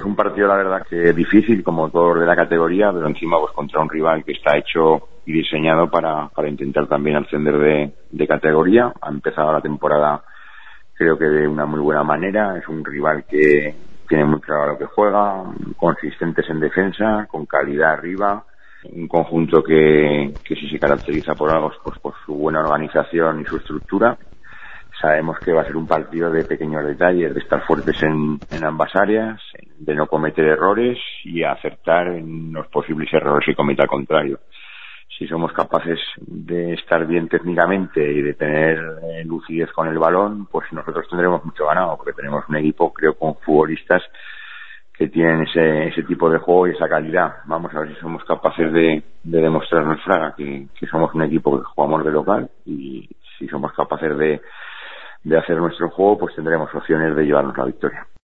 un partido, la verdad, que difícil, como todos de la categoría, pero encima pues contra un rival que está hecho y diseñado para intentar también ascender de categoría. Ha empezado la temporada, creo que de una muy buena manera. Es un rival que tiene muy claro lo que juega, consistentes en defensa, con calidad arriba. Un conjunto que si se caracteriza por algo, pues por su buena organización y su estructura. Sabemos que va a ser un partido de pequeños detalles, de estar fuertes en ambas áreas, de no cometer errores y acertar en los posibles errores que cometa el contrario. Si somos capaces de estar bien técnicamente y de tener lucidez con el balón, pues nosotros tendremos mucho ganado, porque tenemos un equipo, creo, con futbolistas que tienen ese tipo de juego y esa calidad. Vamos a ver si somos capaces de demostrarnos, Fraga, que somos un equipo que jugamos de local, y si somos capaces de hacer nuestro juego, pues tendremos opciones de llevarnos la victoria.